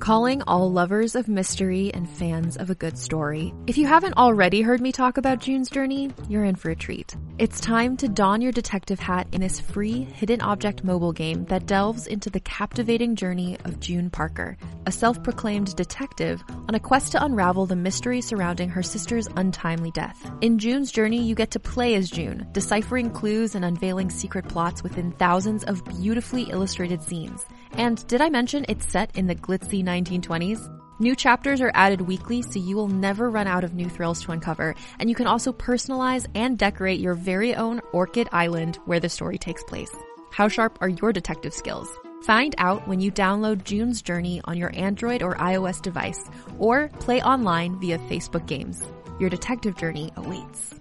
Calling all lovers of mystery and fans of a good story. If you haven't already heard me talk about June's Journey, you're in for a treat. It's time to don your detective hat in this free hidden object mobile game that delves into the captivating journey of June Parker, a self-proclaimed detective on a quest to unravel the mystery surrounding her sister's untimely death. In June's Journey, you get to play as June, deciphering clues and unveiling secret plots within thousands of beautifully illustrated scenes. And did I mention it's set in the glitzy 1920s? New chapters are added weekly, so you will never run out of new thrills to uncover, and you can also personalize and decorate your very own Orchid Island where the story takes place. How sharp are your detective skills? Find out when you download June's Journey on your Android or iOS device, or play online via Facebook Games. Your detective journey awaits.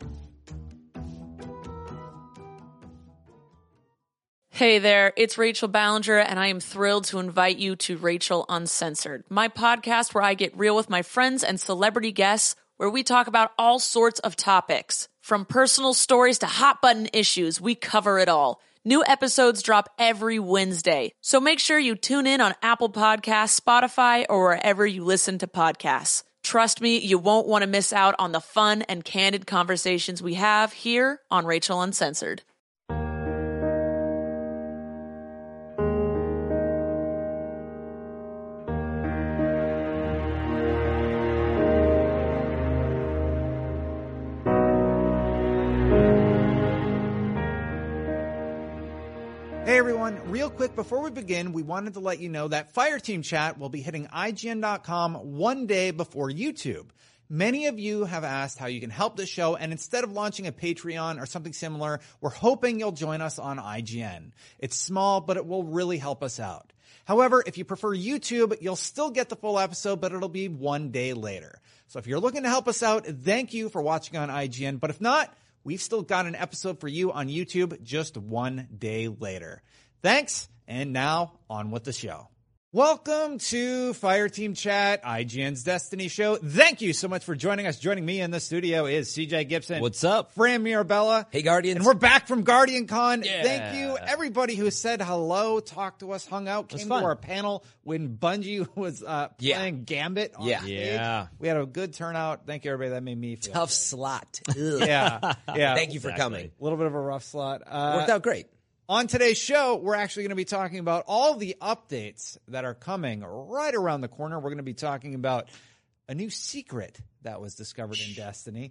Hey there, it's Rachel Ballinger, and I am thrilled to invite you to Rachel Uncensored, my podcast where I get real with my friends and celebrity guests, where we talk about all sorts of topics. From personal stories to hot-button issues, we cover it all. New episodes drop every Wednesday, so make sure you tune in on Apple Podcasts, Spotify, or wherever you listen to podcasts. Trust me, you won't want to miss out on the fun and candid conversations we have here on Rachel Uncensored. Hey everyone, real quick before we begin, we wanted to let you know that Fireteam Chat will be hitting IGN.com one day before YouTube. Many of you have asked how you can help the show, and instead of launching a Patreon or something similar, we're hoping you'll join us on IGN. It's small, but it will really help us out. However, if you prefer YouTube, you'll still get the full episode, but it'll be one day later. So if you're looking to help us out, thank you for watching on IGN, but if not, we've still got an episode for you on YouTube just one day later. Thanks, and now on with the show. Welcome to Fireteam Chat, IGN's Destiny show. Thank you so much for joining us. Joining me in the studio is CJ Gibson. What's up? Fran Mirabella. Hey, Guardians. And we're back from Guardian Con. Yeah. Thank you, everybody who said hello, talked to us, hung out, came to our panel when Bungie was playing Gambit on stage. Yeah. We had a good turnout. Thank you, everybody. That made me feel Tough good. slot. Yeah. Thank you for coming. A little bit of a rough slot. Worked out great. On today's show, we're actually going to be talking about all the updates that are coming right around the corner. We're going to be talking about a new secret that was discovered in Destiny.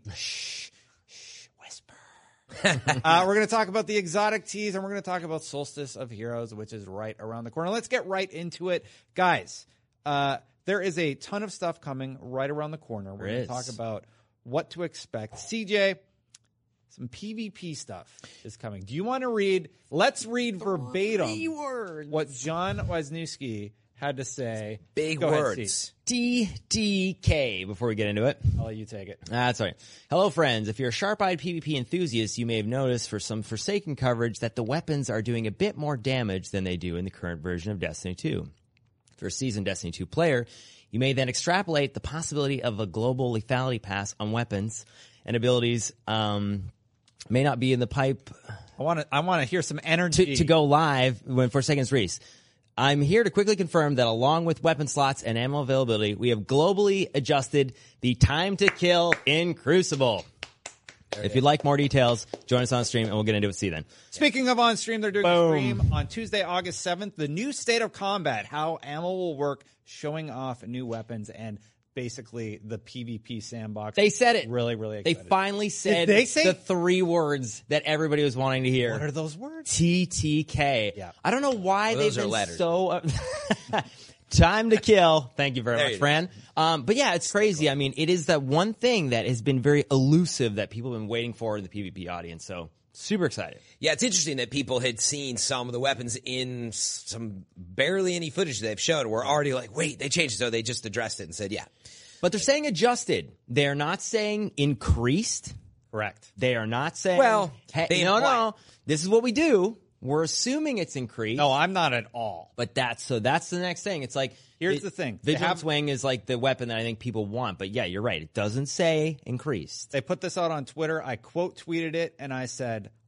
Whisper. We're going to talk about the exotic teas, and we're going to talk about Solstice of Heroes, which is right around the corner. Let's get right into it. Guys, there is a ton of stuff coming right around the corner. We're going to talk about what to expect. CJ, some PvP stuff is coming. Do you want to read? Let's read verbatim what John Wisniewski had to say. Big Go words. TDK before we get into it. I'll let you take it. That's all right. Hello, friends. If you're a sharp-eyed PvP enthusiast, you may have noticed for some Forsaken coverage that the weapons are doing a bit more damage than they do in the current version of Destiny 2. If you're a seasoned Destiny 2 player, you may then extrapolate the possibility of a global lethality pass on weapons and abilities may not be in the pipe. I want to hear some energy to go live when Forsaken's release. I'm here to quickly confirm that along with weapon slots and ammo availability, we have globally adjusted the time to kill in Crucible. If you'd like more details, join us on stream and we'll get into it. See you then. Speaking of on stream, they're doing a stream on Tuesday, August 7th. The new State of Combat, how ammo will work, showing off new weapons and basically the PvP sandbox. They said it. Really, really excited. They finally said Did they say the three words that everybody was wanting to hear. What are those words? TTK. Yeah. I don't know why they've been letters. so... Time to kill. Thank you very much, Fran. But yeah, it's crazy. I mean, it is that one thing that has been very elusive that people have been waiting for in the PvP audience. So super excited. Yeah, it's interesting that people had seen some of the weapons in some barely any footage they've shown. We're already like, wait, they changed it. So they just addressed it and said, yeah. But they're saying adjusted. They're not saying increased. Correct. They are not saying, well, hey, no, this is what we do. We're assuming it's increased. No, I'm not at all. But that's the next thing. It's like, here's the thing. Vigilance Wing is like the weapon that I think people want. But yeah, you're right. It doesn't say increased. They put this out on Twitter. I quote tweeted it and I said,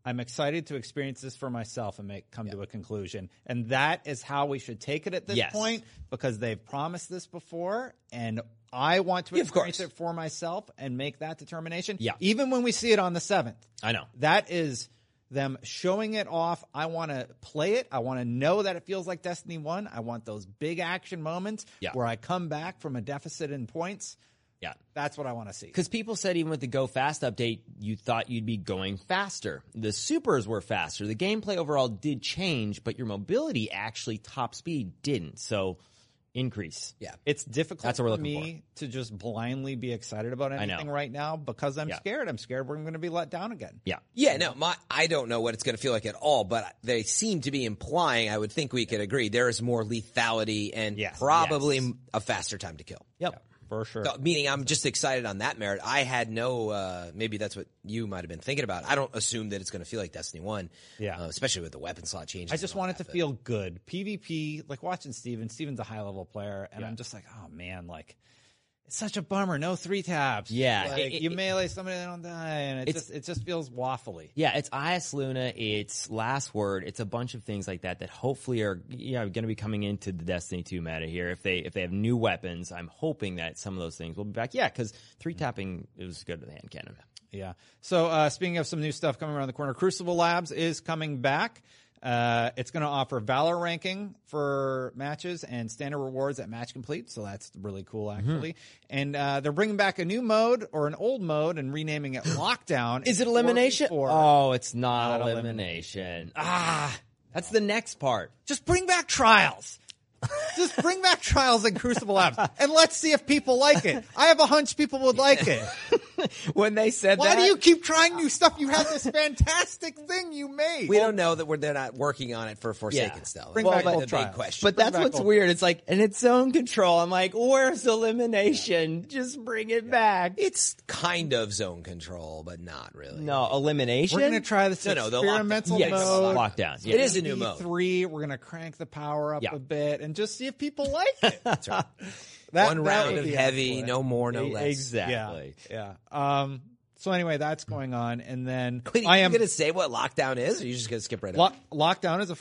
I'm excited to experience this for myself and come to a conclusion. And that is how we should take it at this point, because they've promised this before, and I want to experience it for myself and make that determination. Yeah. Even when we see it on the 7th. I know. That is them showing it off. I want to play it. I want to know that it feels like Destiny 1. I want those big action moments where I come back from a deficit in points. Yeah. That's what I want to see. Because people said even with the Go Fast update, you thought you'd be going faster. The supers were faster. The gameplay overall did change, but your mobility actually top speed didn't. So increase. Yeah. It's difficult That's what we're for looking me to just blindly be excited about anything know. right now because I'm scared. I'm scared we're going to be let down again. Yeah. Yeah, no, I don't know what it's going to feel like at all, but they seem to be implying, I would think we could agree, there is more lethality and probably a faster time to kill. Yep. For sure. So, meaning I'm just excited on that merit. I had no, maybe that's what you might have been thinking about. I don't assume that it's going to feel like Destiny 1. Yeah. Especially with the weapon slot changes. I just want it to feel good. PvP, like watching Steven. Steven's a high level player, and I'm just like, oh man, like, it's such a bummer. No 3 taps. Yeah. Like, you melee somebody, they don't die, and it just feels waffly. Yeah, it's IS Luna, it's Last Word, it's a bunch of things like that hopefully are going to be coming into the Destiny 2 meta here. If they have new weapons, I'm hoping that some of those things will be back. Yeah, because 3 tapping is good with the hand cannon. Yeah. So speaking of some new stuff coming around the corner, Crucible Labs is coming back. It's going to offer Valor ranking for matches and standard rewards at match complete. So that's really cool, actually. And they're bringing back a new mode or an old mode and renaming it Lockdown. Is it elimination? 4v4. Oh, it's not elimination. That's the next part. Just bring back Trials. Just bring back Trials and Crucible Labs, and let's see if people like it. I have a hunch people would like it. When they said Why do you keep trying new stuff? You have this fantastic thing you made. We don't know that they're not working on it for Forsaken still. Bring back the old big Trials. question. But that's what's weird. It's like, and it's zone control. I'm like, where's elimination? Just bring it back. It's kind of zone control, but not really. No, elimination? We're going to try this the experimental Yes, mode. lockdown. Yeah. It is a new mode. 3, we're going to crank the power up Yeah. a bit and just see if people like it. That's right. That One round would of be heavy, excellent. no more, no less. Exactly. Yeah. So anyway, that's going on, and then Wait, I are you am going to say what Lockdown is, or are you just going to skip right over? Lockdown is a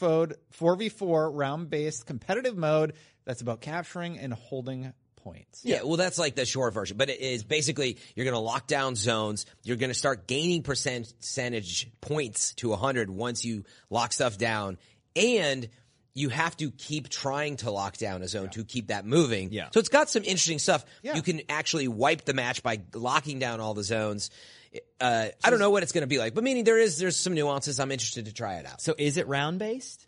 4v4 round-based competitive mode that's about capturing and holding points. Yeah, well, that's like the short version, but it is basically you're going to lock down zones. You're going to start gaining percentage points to 100 once you lock stuff down, and you have to keep trying to lock down a zone to keep that moving. Yeah. So it's got some interesting stuff. Yeah. You can actually wipe the match by locking down all the zones. I don't know what it's going to be like, but meaning there's some nuances. I'm interested to try it out. So is it round based?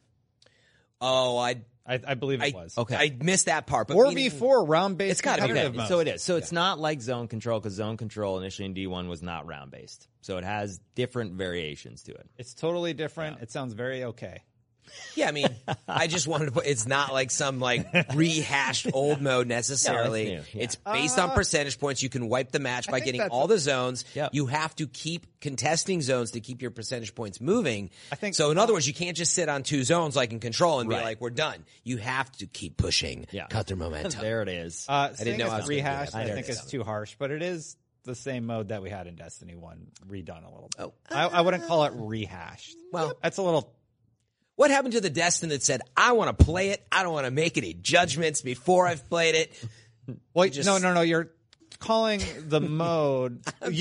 Oh, I believe it was. Okay. I missed that part. But 4v4 round-based It's gotta be competitive Okay, mode. so it is. So it's not like zone control, because zone control initially in D1 was not round based. So it has different variations to it. It's totally different. It sounds very okay. Yeah, I mean, I just wanted to put, it's not like some like rehashed old mode necessarily. No, it's new, yeah. It's based on percentage points. You can wipe the match by think getting that's all the zones. Yep. You have to keep contesting zones to keep your percentage points moving. I think- so. In other words, you can't just sit on 2 zones like in Control and be Right. like, we're done. You have to keep pushing. Yeah. Cut their momentum. There it is. Saying know I it's was gonna do rehashed, that. I There think it is. it's too harsh, but it is the same mode that we had in Destiny 1, redone a little bit. Oh. I wouldn't call it rehashed. Well- that's a little... What happened to the Destiny that said, I want to play it. I don't want to make any judgments before I've played it. Well, just- no. You're calling the you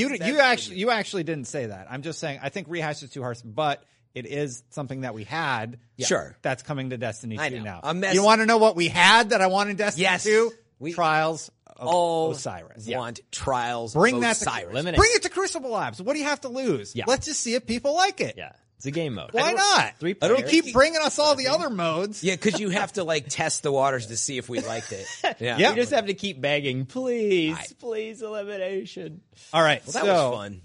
actually didn't say that. I'm just saying I think rehash is too harsh, but it is something that we had. Sure. That's coming to Destiny 2 I know. now. I'm messing- You want to know what we had that I want in Destiny Yes. 2? We Trials of Osiris. want Trials Bring of that to Osiris. Eliminate. Bring it to Crucible Labs. What do you have to lose? Yeah. Let's just see if people like it. Yeah. It's a game mode. Why not? 3 You players. keep bringing us all the other modes. Yeah, because you have to like test the waters to see if we liked it. Yeah. Yeah. You just have to keep begging, please, please, elimination. All right. Well, that was fun.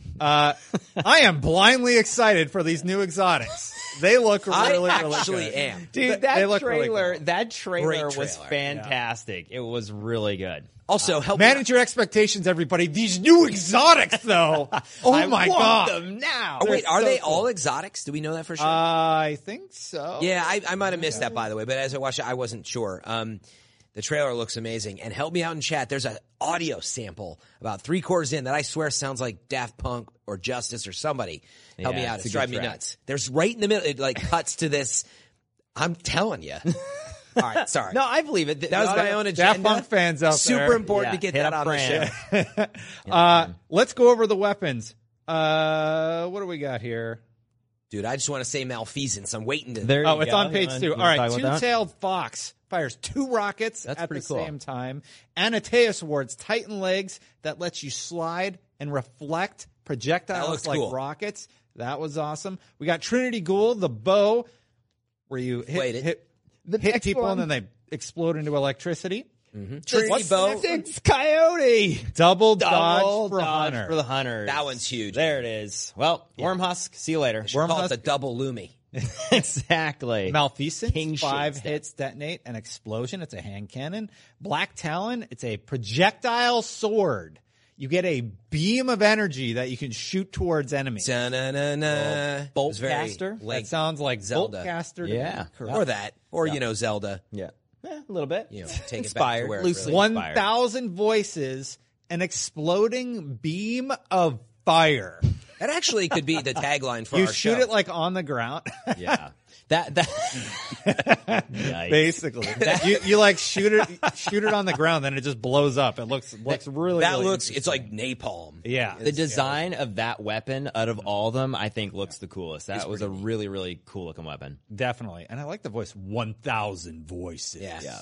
I am blindly excited for these new exotics. They look I really, really actually good. am. Dude, They that look really trailer, cool. that trailer Great was trailer. fantastic. It was really good. Also, help Manage your expectations, everybody. These new exotics, though. Oh I my want god! them now. Oh, wait, are so they cool. all exotics? Do we know that for sure? I think so. yeah, I might have missed that, by the way. But as I watched it, I wasn't sure. The trailer looks amazing. And help me out in chat. There's an audio sample about 3/4 in that I swear sounds like Daft Punk or Justice or somebody. Help me out. It's driving me nuts. There's right in the middle. It like cuts to this. I'm telling you. All right, sorry. No, I believe it. That was my own agenda. Daft Punk fans out there. Super important to get hit that up on the Fran. show. Let's go over the weapons. What do we got here? Dude, I just want to say malfeasance. I'm waiting to. There you Oh, it's go. on page You 2. wanna All right, talk about that? Two-tailed fox fires 2 rockets That's at the pretty cool. same time. Anateus Ward's Titan legs that lets you slide and reflect That projectiles looks like cool. rockets. That was awesome. We got Trinity Ghoul, the bow, where you Played it. hit next people one. and then they explode into electricity. Trinity What's the Bow. next one? It's Coyote. Double Double dodge for dodge Hunter. for the hunters. That one's huge. There it is. Well, Wormhusk. See you later. Call it Wormhusk. the double Lumi. Exactly. Malfeasance, King 5 shit hits, detonate, an explosion. It's a hand cannon. Black Talon, it's a projectile sword. You get a beam of energy that you can shoot towards enemies. Da-na-na-na. Bolt It's very, caster? That sounds like Zelda. Boltcaster. to Yeah. me. Correct. Or that. Or, you know, Zelda. Yeah. A little bit. You know, take it back to Inspired. where it Loosely really- inspired. 1,000 voices, an exploding beam of fire. That actually could be the tagline for You our shoot show. it like on the ground. Yeah. That. Yikes. Basically, you like shoot it on the ground, then it just blows up. It looks really. That really looks, it's interesting. like napalm. Yeah. The design of that weapon, out of all of them, I think looks the coolest. That was a really, really cool looking weapon. Definitely. And I like the voice 1,000 voices. Yes. Yeah.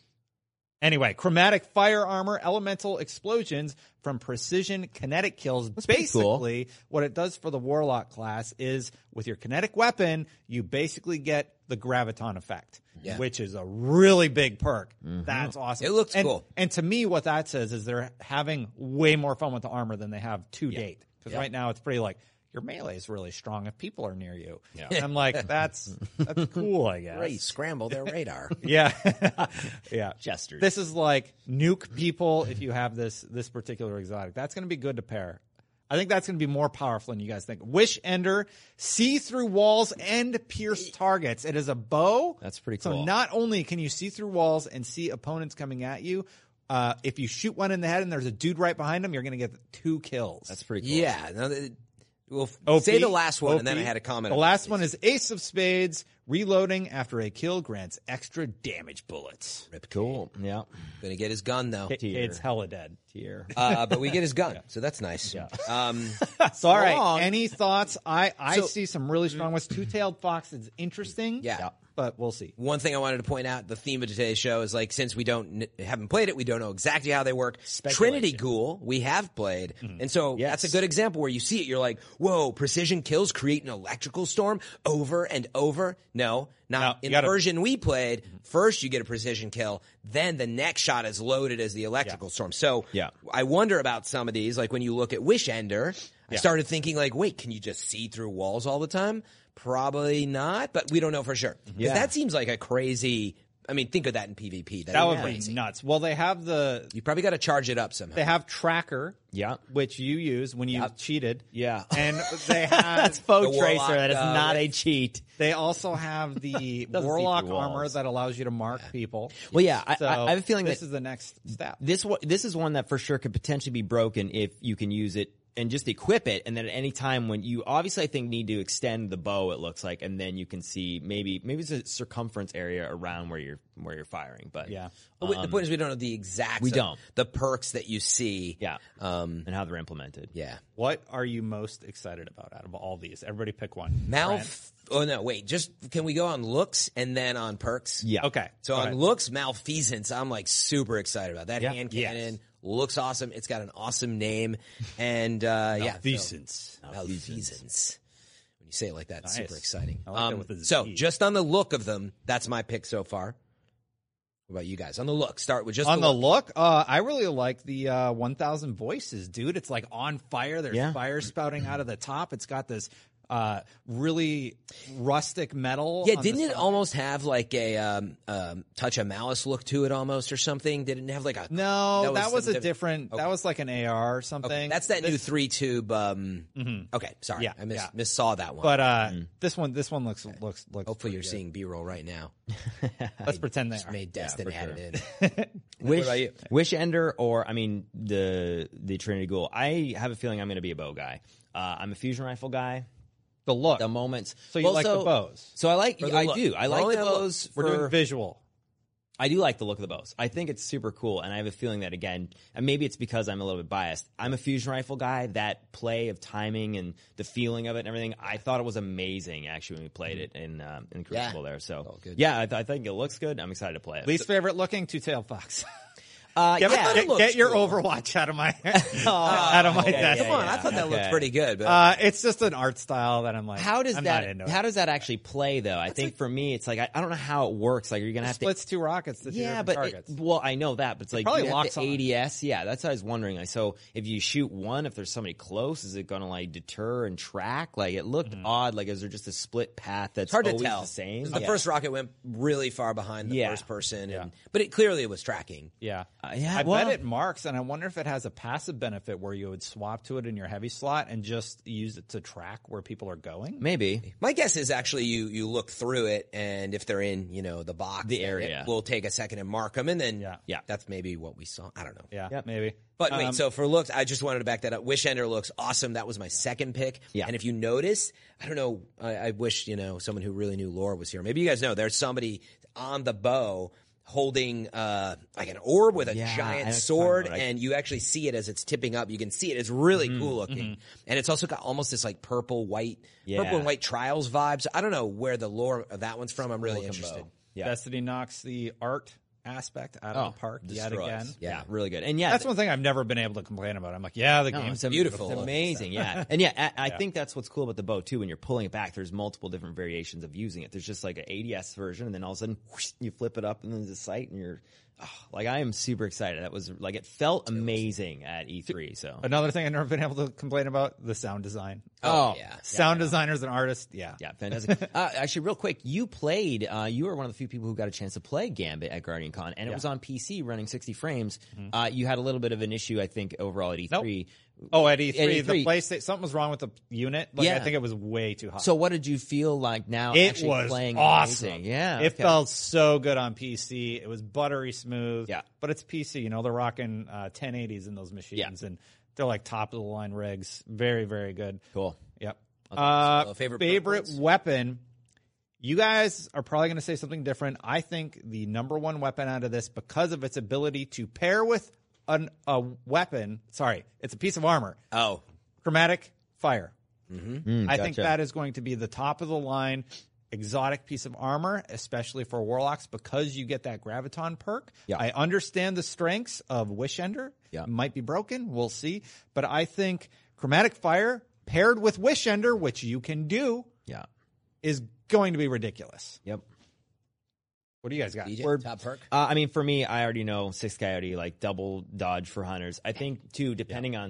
Anyway, chromatic fire armor, elemental explosions from precision kinetic kills. pretty cool. Basically, what it does for the Warlock class is with your kinetic weapon, you basically get the graviton effect, which is a really big perk. That's awesome. It looks cool. And to me, what that says is they're having way more fun with the armor than they have to date. Because right now it's pretty like, your melee is really strong if people are near you. Yeah. And I'm like, that's cool, I guess. Right, scramble their radar. Yeah. Yeah. Jesters. This is like nuke people if you have this particular exotic. That's going to be good to pair. I think that's going to be more powerful than you guys think. Wish Ender, see through walls and pierce targets. It is a bow. That's pretty So cool. not only can you see through walls and see opponents coming at you, if you shoot one in the head and there's a dude right behind him, you're going to get 2 kills. That's pretty cool. Yeah. No, we'll OP, say the last one, OP. and then I had a comment. The about last these. one is Ace of Spades. Reloading after a kill grants extra damage bullets. Cool. Yeah. Gonna get his gun, though. It's hella dead. Tier. But we get his gun, so that's nice. So, all right. long. Any thoughts? I So- see some really strong ones. Two-tailed fox is interesting. Yeah. But we'll see. One thing I wanted to point out, the theme of today's show is like, since we haven't played it, we don't know exactly how they work. Trinity Ghoul, we have played. And so that's a good example where you see it, you're like, whoa, precision kills create an electrical storm over and over. No, not in the version we played. First you get a precision kill, then the next shot is loaded as the electrical storm. So I wonder about some of these, like when you look at Wish Ender, I started thinking like, wait, can you just see through walls all the time? Probably not, but we don't know for sure. Because that seems like a crazy, I mean, think of that in PvP. That would crazy. be nuts. Well, they have You probably got to charge it up somehow. they have tracker, Yeah. which you use when you cheated. Yeah. And they have That's faux The tracer. Warlock, That is not a cheat. They also have the Doesn't see Warlock through walls. armor that allows you to mark people. Well, yeah. So I have a feeling this that is the next step. this is one that for sure could potentially be broken if you can use it and just equip it, and then at any time when you obviously I think need to extend the bow, it looks like, and then you can see maybe it's a circumference area around where you're firing. But But the point is we don't know the exact. We don't. The perks that you see. yeah, and how they're implemented. Yeah. What are you most excited about out of all these? Everybody pick one. Oh no, wait. Just can we go on looks and then on perks? Yeah. Okay. So Go on ahead. looks, Malfeasance, I'm like super excited about that hand cannon. Looks awesome. It's got an awesome name, and Malfeasance. Malfeasance. When you say it like that, it's super exciting. I like that with a So Z. just on the look of them, that's my pick so far. What about you guys? On the look, start with just On the look, I really like the 1,000 voices, dude. It's like on fire. There's fire spouting out of the top. It's got this really rustic metal. Yeah, on didn't the it side. almost have like a Touch of Malice look to it almost or something? Did it have like a... No, that was a some different. Okay. That was like an AR or something. Okay, that's that new 3-tube. Okay, sorry, Yeah, I yeah. missaw that one. But this one looks. Hopefully, pretty you're good. seeing B-roll right now. Let's pretend they Just are. made Destin for add sure. it in. What about you? Wish Ender or, I mean, the Trinity Ghoul. I have a feeling I'm going to be a bow guy. I'm a fusion rifle guy. The look. The moments. So you like the bows? So I like, the I look. do. I We're like only the on look. bows. We're doing visual. I do like the look of the bows. I think it's super cool, and I have a feeling that, again, and maybe it's because I'm a little bit biased. I'm a fusion rifle guy. That play of timing and the feeling of it and everything, I thought it was amazing, actually, when we played it in Crucible there. So, good. yeah, I think it looks good. I'm excited to play it. Least favorite looking, Two-Tailed Fox. looks Get your cool. Overwatch out of my out of my desk. Come on, I thought that looked Okay. pretty good. But It's just an art style that I'm like. How does I'm that? not into it. How does that actually play, though? I think for me, it's like I don't know how it works. Like, you're gonna have to. splits two rockets to two Yeah, different but targets? well, I know that, but it's like probably you have locks to on. ADS. Yeah, that's what I was wondering. Like, so if you shoot one, if there's somebody close, is it gonna like deter and track? Like, it looked odd. Like, is there just a split path that's it's hard to always tell. the same? 'Cause the Yeah. first rocket went really far behind the Yeah. first person, Yeah. but it clearly was tracking. Yeah. yeah, I well- bet it marks, and I wonder if it has a passive benefit where you would swap to it in your heavy slot and just use it to track where people are going. Maybe. My guess is actually you look through it, and if they're in the box, The then area. it will take a second and mark them, and then Yeah. that's maybe what we saw. I don't know. Yeah, Yep. maybe. But wait, so for looks, I just wanted to back that up. Wish Ender looks awesome. That was my second pick. Yeah. And if you notice, I don't know, I wish, someone who really knew lore was here. Maybe you guys know there's somebody on the bow holding like an orb with a Yeah, giant that's sword, kind of like- and you actually see it as it's tipping up. You can see it. It's really cool looking. And it's also got almost this like purple and white trials vibes. I don't know where the lore of that one's from. I'm really interested. Yeah. Destiny knocks the art aspect out of the park yet destroys. again. Yeah, really good. And yeah, That's one thing I've never been able to complain about. I'm like, yeah, the game's beautiful. It's amazing, yeah. And yeah, I think that's what's cool about the bow too. When you're pulling it back, there's multiple different variations of using it. There's just like an ADS version, and then all of a sudden whoosh, you flip it up, and then there's a sight, and you're like, I am super excited. That was like, it felt amazing at E3. So Another thing I've never been able to complain about, the sound design. Oh, yeah. Sound designers and artists, yeah, fantastic. Actually, real quick, you played. You were one of the few people who got a chance to play Gambit at Guardian Con, and it was on PC running 60 frames. You had a little bit of an issue, I think, overall at E3. Nope. Oh, at E3, At the E3. PlayStation, something was wrong with the unit. Like, Yeah. I think it was way too hot. So, what did you feel like now? it actually was playing awesome. amazing? Yeah, it okay. felt so good on PC. It was buttery smooth. Yeah. But it's PC. They're rocking 1080s in those machines, and they're like top of the line rigs. Very, very good. Cool. Yep. Favorite Favorite weapon. You guys are probably going to say something different. I think the number one weapon out of this, because of its ability to pair with a weapon. Sorry, it's a piece of armor. Oh, Chromatic fire. I think gotcha. that is going to be the top of the line exotic piece of armor, especially for Warlocks, because you get that Graviton perk. Yeah. I understand the strengths of Wish Ender. Yeah. It might be broken. We'll see. But I think Chromatic Fire paired with Wish Ender, which you can do, Yeah. is going to be ridiculous. Yep. What do you guys got? DJ, top perk. I mean, for me, I already know Six Coyote, like double dodge for hunters. I think too, depending on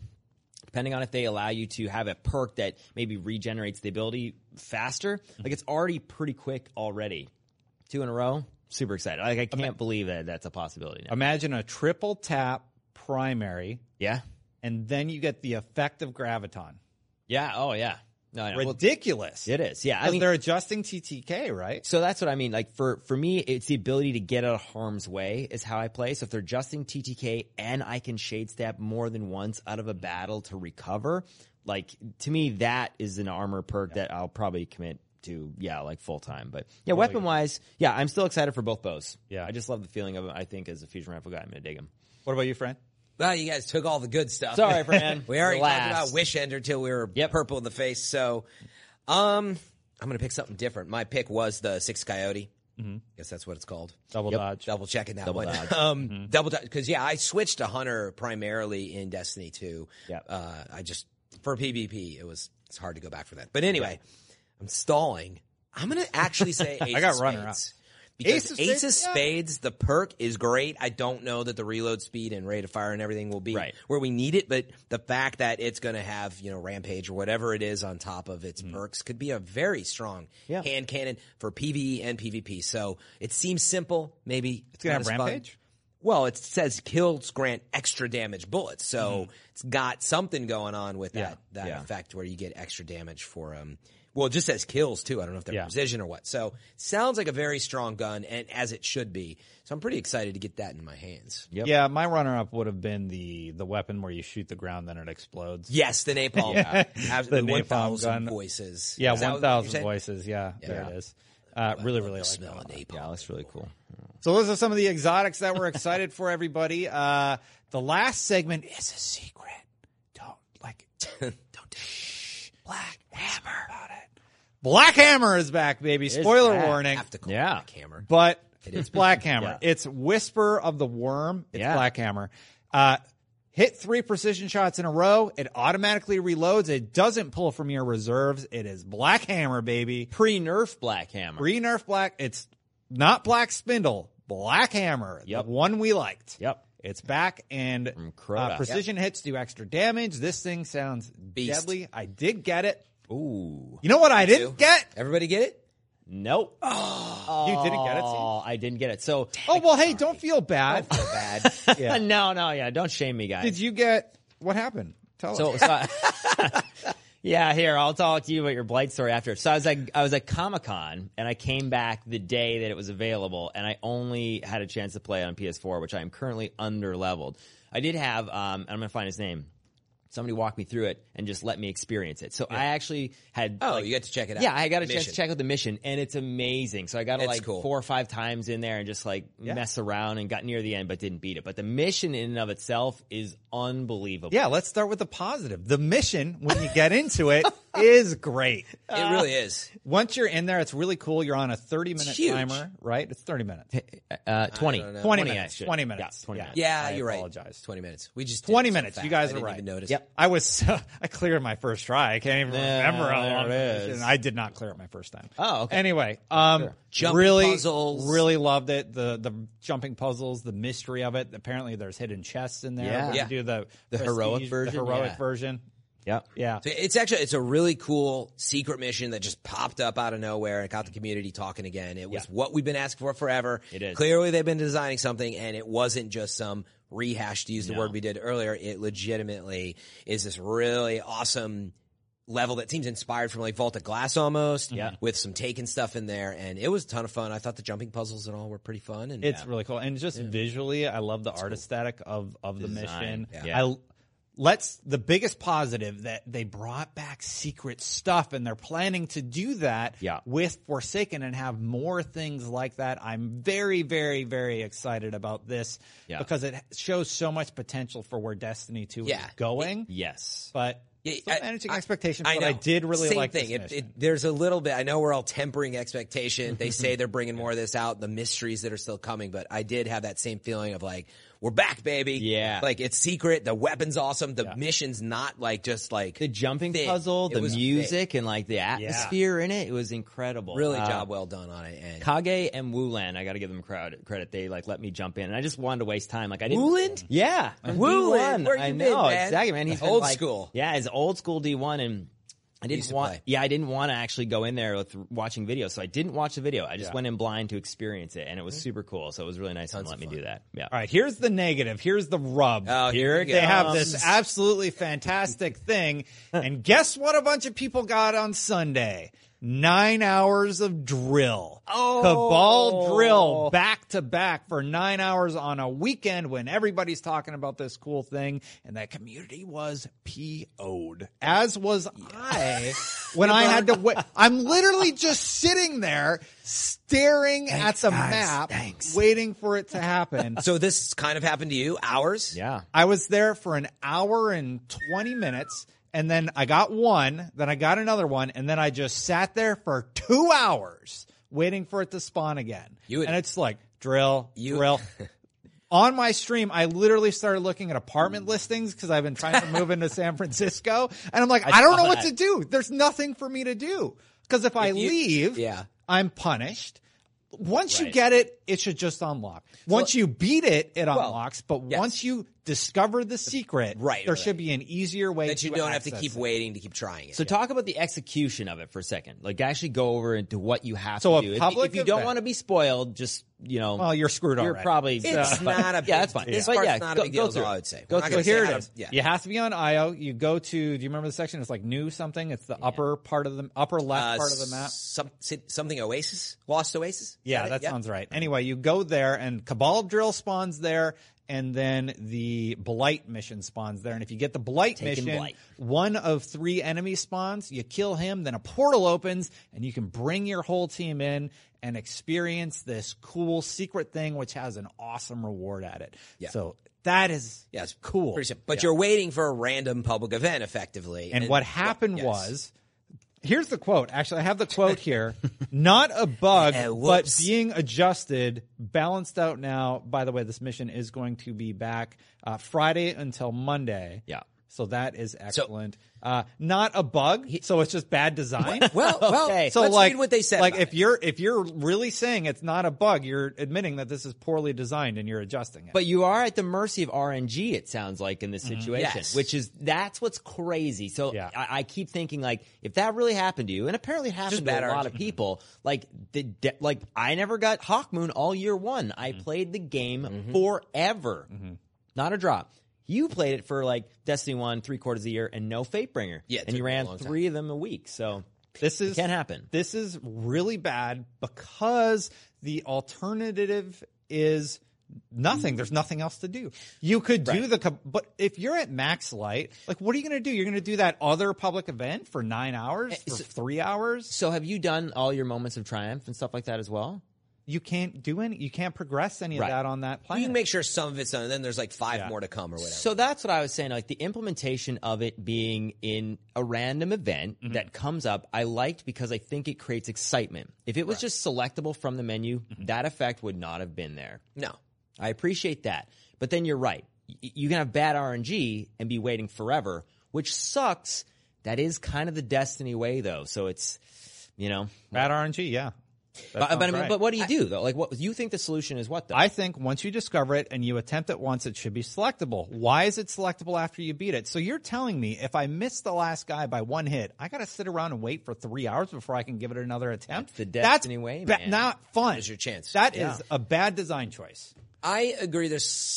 if they allow you to have a perk that maybe regenerates the ability faster, like it's already pretty quick already. 2 in a row, super excited. Like I can't believe that that's a possibility now. Imagine a triple tap primary, Yeah, and then you get the effect of Graviton. yeah, oh yeah, no, well, Ridiculous. it is. Yeah, I Because mean, they're adjusting TTK, right? so that's what I mean. Like for me, it's the ability to get out of harm's way is how I play. So if they're adjusting TTK and I can shade step more than once out of a battle to recover, like to me that is an armor perk that I'll probably commit to, like full time. But yeah, weapon wise, I'm still excited for both bows. Yeah. I just love the feeling of it. I think as a fusion rifle guy, I'm gonna dig them. What about you, Fran? Well, you guys took all the good stuff. Sorry, Fran. We already Relax. talked about Wish Ender till we were purple in the face. So, I'm going to pick something different. My pick was the Six Coyote. Guess that's what it's called. Double dodge. Double checking that Double one. dodge. Double dodge. Because, I switched to Hunter primarily in Destiny 2. Yep. For PvP, it's hard to go back for that. But anyway, I'm stalling. I'm going to actually say Ace I got of runner-up. Spades. Because Ace of Spades, the perk is great. I don't know that the reload speed and rate of fire and everything will be where we need it, but the fact that it's going to have, Rampage or whatever it is on top of its perks could be a very strong hand cannon for PvE and PvP. So it seems simple. Maybe it's going to have Rampage? Well, it says kills grant extra damage bullets, so it's got something going on with that effect where you get extra damage for well, it just says kills too. I don't know if they're precision or what. So sounds like a very strong gun, and as it should be. So I'm pretty excited to get that in my hands. Yep. Yeah, my runner-up would have been the weapon where you shoot the ground, then it explodes. Yes, the napalm. The napalm 1,000 gun. voices. Yeah, 1,000 voices. Yeah, there it is. Really like smell that. Of napalm. Yeah, that's really cool. So those are some of the exotics that we're excited for, everybody. The last segment is a secret. Don't Black Hammer about it. Black Hammer is back, baby. Spoiler warning. I have to call it Black Hammer. But it's Black Hammer. It's Whisper of the Worm. It's Black Hammer. Hit 3 precision shots in a row. It automatically reloads. It doesn't pull from your reserves. It is Black Hammer, baby. Pre-nerf Black Hammer. Pre-nerf Black. It's not Black Spindle. Black Hammer. Yep. The one we liked. Yep. It's back, and precision hits do extra damage. This thing sounds deadly. I did get it. Ooh. You know what I didn't get? Everybody get it? Nope. Oh, you didn't get it? Oh, I didn't get it. So. Oh, well, hey, don't feel bad. Don't feel bad. Yeah. No, don't shame me, guys. Did you get, what happened? Tell us. Yeah, here, I'll talk to you about your Blight story after. So I was at Comic-Con, and I came back the day that it was available, and I only had a chance to play it on PS4, which I am currently under-leveled. I did have, I'm going to find his name. Somebody walked me through it and just let me experience it. So I actually had... Oh, you got to check it out. Yeah, I got a chance to check out the mission, and it's amazing. So I got to cool. 4 or 5 times in there and just mess around and got near the end but didn't beat it. But the mission in and of itself is unbelievable. Yeah, let's start with the positive. The mission, when you get into it, is great. It really is. Once you're in there, it's really cool. You're on a 30-minute timer, right? It's 30 minutes. 20 minutes. 20 minutes. Yeah, 20 minutes. Yeah, you're right. apologize. 20 minutes. We just 20 minutes. You guys are right. Even notice. Yep. I cleared my first try. I can't even remember how long it is. I did not clear it my first time. Oh, okay. Anyway, Jumping puzzles. Really loved it. The jumping puzzles, the mystery of it. Apparently, there's hidden chests in there. Yeah. Where you do the heroic version. The heroic version. Yep. Yeah. So it's a really cool secret mission that just popped up out of nowhere and got the community talking again. It was what we've been asking for forever. It is. Clearly they've been designing something, and it wasn't just some rehash, to use the word we did earlier. It legitimately is this really awesome level that seems inspired from like Vault of Glass almost, with some Taken stuff in there, and it was a ton of fun. I thought the jumping puzzles and all were pretty fun. And it's really cool. And just visually, I love the art aesthetic of the mission. Yeah. The biggest positive that they brought back secret stuff, and they're planning to do that with Forsaken and have more things like that. I'm very, very, very excited about this because it shows so much potential for where Destiny 2 is going. Yes. But still managing expectations, I but know. I did really Same like thing. this mission. There's a little bit. I know we're all tempering expectation. They say they're bringing more of this out, the mysteries that are still coming, but I did have that same feeling of like, we're back, baby. Yeah. Like, it's secret. The weapon's awesome. The mission's not like just like the jumping puzzle, the music, and like the atmosphere in it. It was incredible. Really job well done on it. And Kage and Wooland, I got to give them credit. They let me jump in, and I just wanted to waste time. Like I didn't. Wooland? Yeah, Wooland. Where you been, man? Exactly, man. He's old school. Yeah, he's old school D1, and I didn't want. Yeah, I didn't want to actually go in there with watching videos, so I didn't watch the video. I just went in blind to experience it, and it was super cool. So it was really nice of them to let me do that. Yeah. All right, here's the negative. Here's the rub. Oh, here it They goes. have this absolutely fantastic thing, and guess what a bunch of people got on Sunday? 9 hours of drill. Cabal drill back to back for 9 hours on a weekend when everybody's talking about this cool thing, and that community was PO'd. As was I when I had to wait. I'm literally just sitting there staring at the map, waiting for it to happen. So this kind of happened to you? Hours? Yeah. I was there for an hour and 20 minutes. And then I got one, then I got another one, and then I just sat there for 2 hours waiting for it to spawn again. And it's like, drill. On my stream, I literally started looking at apartment listings because I've been trying to move into San Francisco. And I'm like, I don't know what to do. There's nothing for me to do. Because if I leave, I'm punished. once you Right. get it, it should just unlock. Once you beat it, it unlocks. But yes. once you discover the secret, there should be an easier way that you to don't have to access keep it. waiting to keep trying it. So talk about the execution of it for a second. Like actually go over into what you have So to a do. public If you don't event- want to be spoiled, just, Well, you're screwed You're already. probably It's not a big yeah, that's fine. This But part's yeah, not a big deal, is all I would say. Go We're not through gonna So here say it how is. to- yeah. You have to be on IO. You go to, do you remember the section? It's like new something. It's the upper part of the upper left part of the map. Something Oasis? Lost Oasis? Yeah, that sounds right. Anyway, you go there and Cabal Drill spawns there, and then the Blight mission spawns there. And if you get the Blight Taking mission, Blight. one of 3 enemies spawns, you kill him, then a portal opens, and you can bring your whole team in and experience this cool secret thing, which has an awesome reward at it. Yeah. So that is Yes, cool. Pretty simple. But you're waiting for a random public event, effectively. And what happened yes. was, here's the quote. Actually, I have the quote here. Not a bug, but whoops. being adjusted, balanced out now. By the way, this mission is going to be back Friday until Monday. Yeah. So that is excellent. Not a bug, so it's just bad design. Well, Okay. So let's like read what they said. Like about if you're really saying it's not a bug, you're admitting that this is poorly designed and you're adjusting it. But you are at the mercy of RNG, it sounds like, in this situation, Yes. that's what's crazy. So Yeah. I keep thinking, like, if that really happened to you, and apparently it happened to bad a lot RNG. of people, like, I never got Hawkmoon all year one. I played the game forever. Not a drop. You played it for like Destiny 1 3/4 of the year and no Fatebringer. Yeah, it and you took me a ran long time. 3 of them a week. So This is can't happen. This is really bad because the alternative is nothing. There's nothing else to do. You could do but if you're at max light, like what are you going to do? You're going to do that other public event for 9 hours, for 3 hours? So have you done all your moments of triumph and stuff like that as well? You can't do any. You can't progress any of Right. that on that You planet. can make sure some of it's done, and then there's like 5 more to come or whatever. So that's what I was saying. Like the implementation of it being in a random event that comes up, I liked because I think it creates excitement. If it was just selectable from the menu, that effect would not have been there. no. I appreciate that. But then you're right. You can have bad RNG and be waiting forever, which sucks. That is kind of the Destiny way, though. So it's, bad RNG, yeah. But I mean, right. but what do you do though? Like, what you think the solution is? What though? I think once you discover it and you attempt it once, it should be selectable. Why is it selectable after you beat it? So you're telling me if I miss the last guy by 1 hit, I got to sit around and wait for 3 hours before I can give it another attempt? That's the Destiny way, man. Not fun. There's your chance. That is a bad design choice. I agree.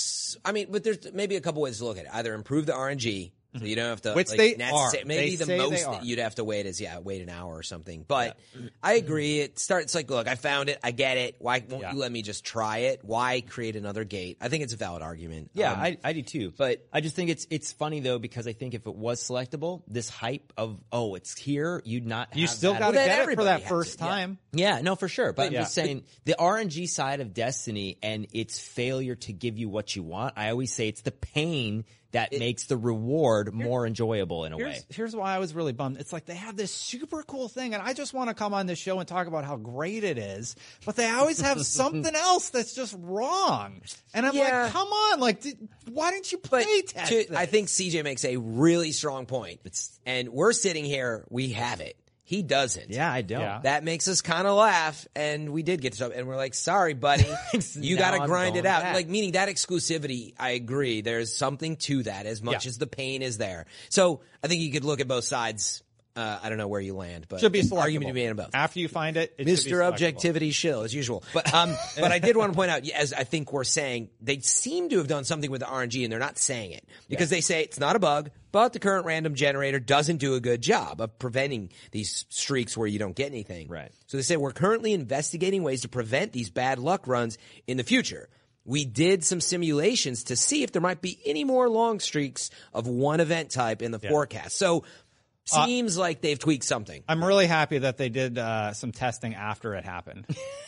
But there's maybe a couple ways to look at it. Either improve the RNG, so you don't have to. Which like, they Nat are. say- Maybe They the say they most are. that you'd have to wait is wait an hour or something. But I agree. It starts like, look, I found it. I get it. Why won't you let me just try it? Why create another gate? I think it's a valid argument. Yeah, I do too. but- I just think it's funny though because I think if it was selectable, this hype of it's here, you'd not. You have still that. got to then get it for everybody that has first it, yeah. time. Yeah, no, for sure. But I'm yeah. just saying the RNG side of Destiny and its failure to give you what you want. I always say it's the pain that makes the reward more enjoyable in a way. Here's why I was really bummed. It's like they have this super cool thing, and I just want to come on this show and talk about how great it is, but they always have something else that's just wrong. And I'm like, come on, like, why didn't you play test this? I think CJ makes a really strong point. And we're sitting here, we have it. He doesn't. Yeah, I don't. Yeah. That makes us kind of laugh, and we did get to stuff, and we're like, sorry, buddy, you Now got to I'm grind it going out. back. Like, meaning that exclusivity, I agree. There's something to that as much as the pain is there. So I think you could look at both sides. I don't know where you land, but Should be selectable. argument to be made in both. After you find it, it should be Mr. selectable. Objectivity shill, as usual. But I did want to point out, as I think we're saying, they seem to have done something with the RNG, and they're not saying it. Because they say it's not a bug, but the current random generator doesn't do a good job of preventing these streaks where you don't get anything. Right. So they say, we're currently investigating ways to prevent these bad luck runs in the future. We did some simulations to see if there might be any more long streaks of one event type in the forecast. So seems like they've tweaked something. I'm really happy that they did some testing after it happened.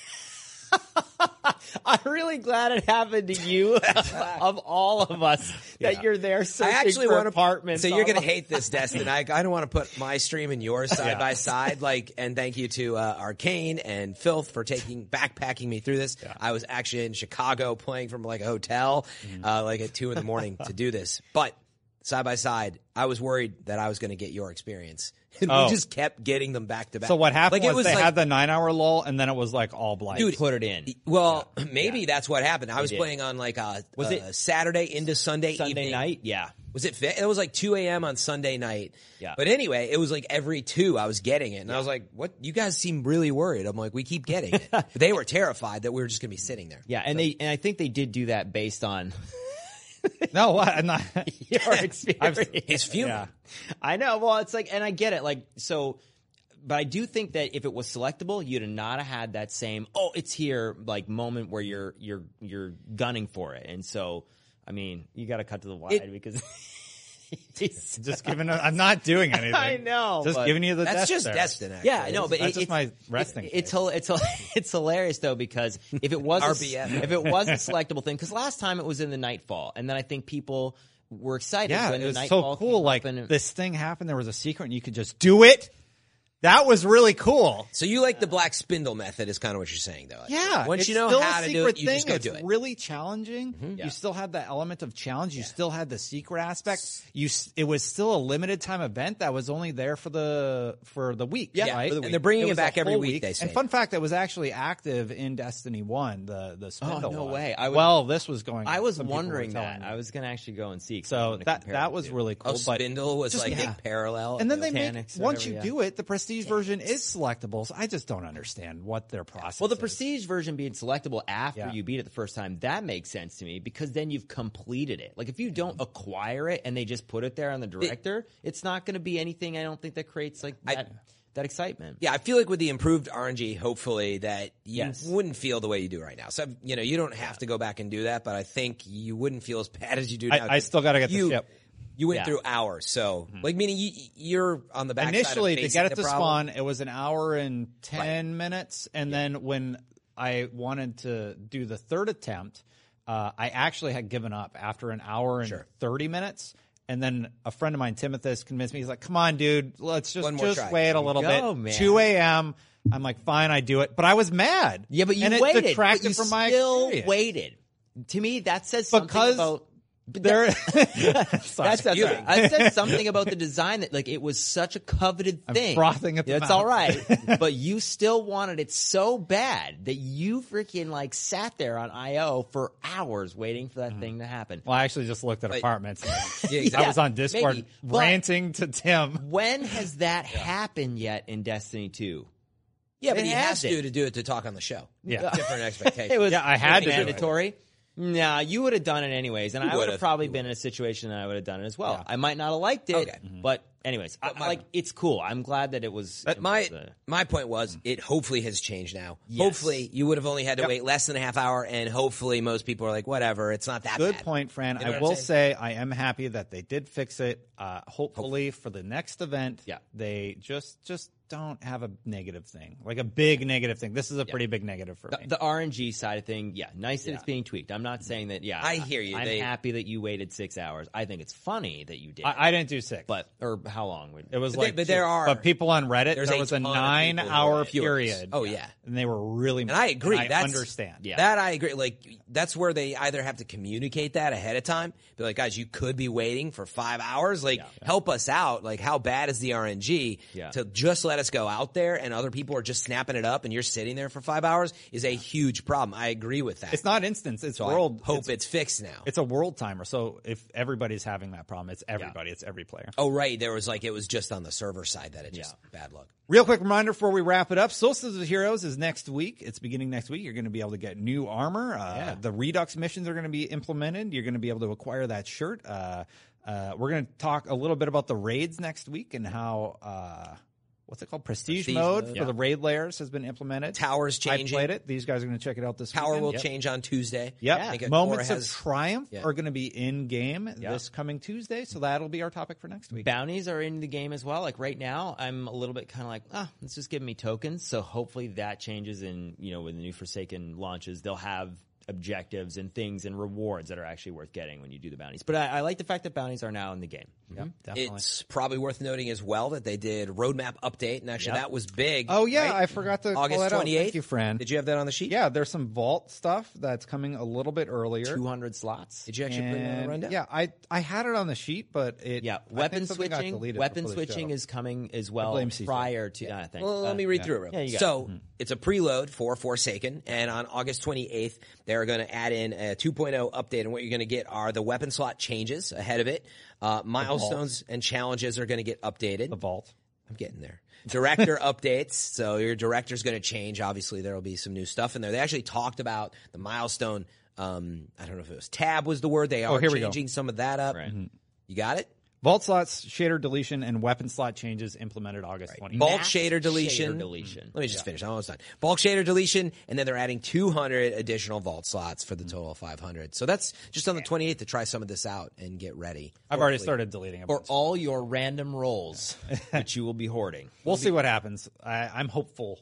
I'm really glad it happened to you of all of us that you're there searching I actually for want to apartments. So you're going to online. hate this, Destin. I don't want to put my stream and yours side by side. And thank you to Arcane and Filth for backpacking me through this. Yeah. I was actually in Chicago playing from like a hotel, at 2 a.m. to do this. But side by side, I was worried that I was going to get your experience And we just kept getting them back to back. So what happened Like, was they had the 9-hour lull, and then it was like all blind. Dude, Put it in. Well, maybe that's what happened. I was did. playing on like a Was it Saturday into Sunday evening. night? Yeah. Was it? It was like 2 a.m. on Sunday night. Yeah. But anyway, it was like every 2 I was getting it, and I was like, "What? You guys seem really worried." I'm like, "We keep getting it." But they were terrified that we were just going to be sitting there. Yeah, and I think they did do that based on No, what? I'm not. your experience. He's fuming. Yeah. I know. Well, it's like, and I get it. Like, so, but I do think that if it was selectable, you'd have not have had that same, oh, it's here, like moment where you're gunning for it. And so, I mean, you got to cut to the wide because Just giving. I'm not doing anything. I know, Just but giving you the. That's desk just there. Destin. Actually. yeah, I know, but That's just my resting It's face. it's hilarious though because if it was RBF. if it was a selectable thing, because last time it was in the Nightfall, and then I think people were excited Yeah, when it the was Nightfall so cool. came Like up and this thing happened. There was a secret, and you could just do it. That was really cool. So you like the black spindle method? Is kind of what you're saying, though. Yeah, Once it's you know still how a to do secret it, you thing. just go it's do it. really challenging. You still had the element of challenge. You still had the secret aspect. It was still a limited time event that was only there for the week. Yeah, right? for the And week. they're bringing It it was back a every whole week. They say. And fun fact, it was actually active in Destiny 1. The spindle. no was. way. This was going. I was some people were wondering telling that. me. I was going to actually go and see. 'cause I So wanted to compare that the was two. really cool. Oh, but spindle was just like yeah. a parallel. And then they mechanics make or once whatever, you yeah. do it, the prestige version is selectable. So I just don't understand what their process. Well, the is. prestige version being selectable after Yeah. you beat it the first time, that makes sense to me because then you've completed it. Like if you don't acquire it and they just put it there on the director, it's not going to be anything. I don't think that creates like that excitement. Yeah, I feel like with the improved RNG, hopefully that you Yes. wouldn't feel the way you do right now. So, you don't have to go back and do that, but I think you wouldn't feel as bad as you do now. I still got to get the ship. You went Yeah. through hours, so like meaning you're on the back Initially, side to of get it facing to the problem. spawn, it was an hour and 10 minutes. And then when I wanted to do the third attempt, I actually had given up after an hour and 30 minutes. And then a friend of mine, Timothus, convinced me. He's like, come on, dude, let's One more try. wait a little go, bit. man. 2 a.m. I'm like, fine, I do it. But I was mad. Yeah, but you and waited. It detracted but you from my still experience. waited. To me, that says something Because about. There, That's sorry. right. I said something about the design that like it was such a coveted thing. frothing at the That's mouth. all right, but you still wanted it so bad that you freaking like sat there on IO for hours waiting for that thing to happen. Well, I actually just looked at apartments. Yeah, exactly. I was on Discord maybe, but- ranting to Tim. When has that happened yet in Destiny 2? Yeah, but It he has hasn't. to do it to talk on the show. Yeah. Different expectations. It was Yeah, I had to do it. mandatory. Nah, you would have done it anyways, and I would have would've. probably been in a situation that I would have done it as well. Yeah. I might not have liked it, Okay. but anyways, my- it's cool. I'm glad that it was. But it my was, my point was, it hopefully has changed now. Yes. Hopefully, you would have only had to wait less than a half hour, and hopefully, most people are like, "Whatever, it's not that Good bad." point, Fran. You know I what will I'm say I am happy that they did fix it. Hopefully for the next event, Yeah. they just don't have a negative thing, like a big negative thing. This is a pretty big negative for me. The RNG side of thing, yeah, nice that it's being tweaked. I'm not saying that. Yeah, I hear you. I'm They- happy that you waited 6 hours. I think it's funny that you did. I didn't do 6, but or how long? it was But like but there 2. are- But people on Reddit, there's there a was a ton of people who 9-hour are furious. period. Oh, yeah. and they were really. And I agree. I That's- understand. Yeah. That I agree. Like that's where they either have to communicate that ahead of time, be like, guys, you could be waiting for 5 hours. Like, help us out. Like, how bad is the RNG? Yeah. To just let us go out there and other people are just snapping it up and you're sitting there for 5 hours is a huge problem. I agree with that. It's not instance. It's so world. I hope it's fixed now. It's a world timer. So if everybody's having that problem, it's everybody. It's every player. Oh, right. There was like, it was just on the server side that it just bad luck. Real quick reminder before we wrap it up. Solstice of Heroes is next week. It's beginning next week. You're going to be able to get new armor. The Redux missions are going to be implemented. You're going to be able to acquire that shirt. We're going to talk a little bit about the raids next week and how, what's it called? Prestige mode for the raid layers has been implemented. Towers changing. I played it. These guys are going to check it out this Power weekend. will Yep. change on Tuesday. Yep. I think a Moments core of has- Triumph are going to be in game this coming Tuesday. So that'll be our topic for next week. Bounties are in the game as well. Like right now, I'm a little bit kind of like, it's just giving me tokens. So hopefully that changes in, when the new Forsaken launches, they'll have objectives and things and rewards that are actually worth getting when you do the bounties. But I like the fact that bounties are now in the game. Yep, definitely. It's probably worth noting as well that they did roadmap update, and actually that was big. Oh, yeah, right? I forgot to August call that 28th. out. Thank you, Fran. Did you have that on the sheet? Yeah, there's some vault stuff that's coming a little bit earlier. 200 slots. Did you actually put it on the rundown? Yeah, I had it on the sheet, but weapon switching is coming as well prior to. Thanks. Well, let me read through it. Yeah, you got so it's a preload for Forsaken, and on August 28th, they're going to add in a 2.0 update, and what you're going to get are the weapon slot changes ahead of it. Milestones and challenges are going to get updated. The vault. I'm getting there. Director updates. So your director's going to change. Obviously, there will be some new stuff in there. They actually talked about the milestone. I don't know if it was tab was the word. They are changing some of that up. Right. You got it? Vault slots, shader deletion, and weapon slot changes implemented August 20th. Bulk shader deletion. Let me just finish. I'm almost done. Bulk shader deletion, and then they're adding 200 additional vault slots for the total of 500. So that's just on the 28th to try some of this out and get ready. I've already started deleting for all your random rolls, which you will be hoarding. We'll see what happens. I'm hopeful.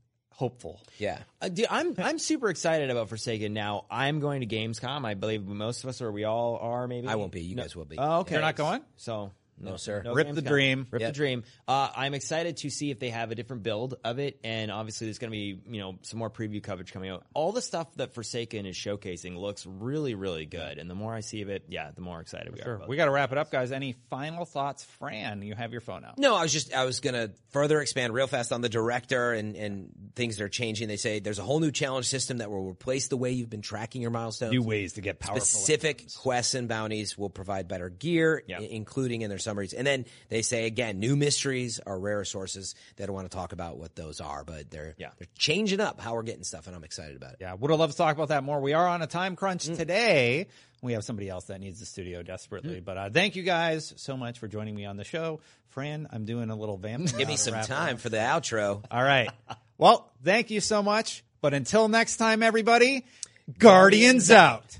Yeah. Dude, I'm super excited about Forsaken now. I'm going to Gamescom. I believe most of us, or we all are, maybe. I won't be. You guys will be. Oh, okay. You're not going? So no, sir. Rip the dream. Rip the dream. I'm excited to see if they have a different build of it, and obviously there's going to be some more preview coverage coming out. All the stuff that Forsaken is showcasing looks really, really good, and the more I see of it, the more excited we are. We got to wrap it up, guys. Any final thoughts, Fran? You have your phone out. No, I was going to further expand real fast on the director and things that are changing. They say there's a whole new challenge system that will replace the way you've been tracking your milestones. New ways to get powerful. Specific quests and bounties will provide better gear, including in their summaries. And then they say, again, new mysteries are rare sources. They don't want to talk about what those are, but they're changing up how we're getting stuff, and I'm excited about it. Yeah, would have loved to talk about that more. We are on a time crunch today. We have somebody else that needs the studio desperately. But thank you guys so much for joining me on the show. Fran, I'm doing a little vamp. Give me some time for the outro. All right. Well, thank you so much. But until next time, everybody, Guardians out.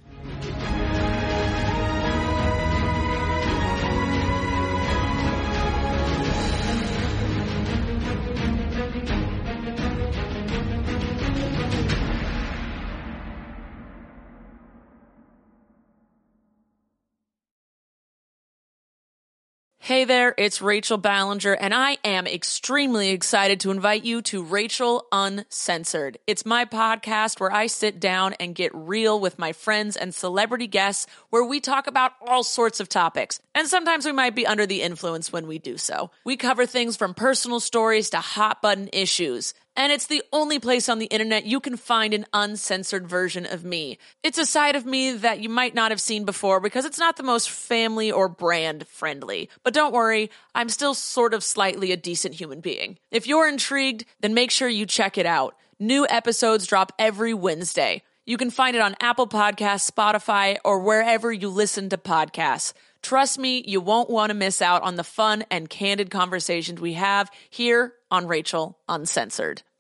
Hey there, it's Rachel Ballinger, and I am extremely excited to invite you to Rachel Uncensored. It's my podcast where I sit down and get real with my friends and celebrity guests, where we talk about all sorts of topics. And sometimes we might be under the influence when we do so. We cover things from personal stories to hot button issues. And it's the only place on the internet you can find an uncensored version of me. It's a side of me that you might not have seen before because it's not the most family or brand friendly. But don't worry, I'm still sort of slightly a decent human being. If you're intrigued, then make sure you check it out. New episodes drop every Wednesday. You can find it on Apple Podcasts, Spotify, or wherever you listen to podcasts. Trust me, you won't want to miss out on the fun and candid conversations we have here on Rachel Uncensored.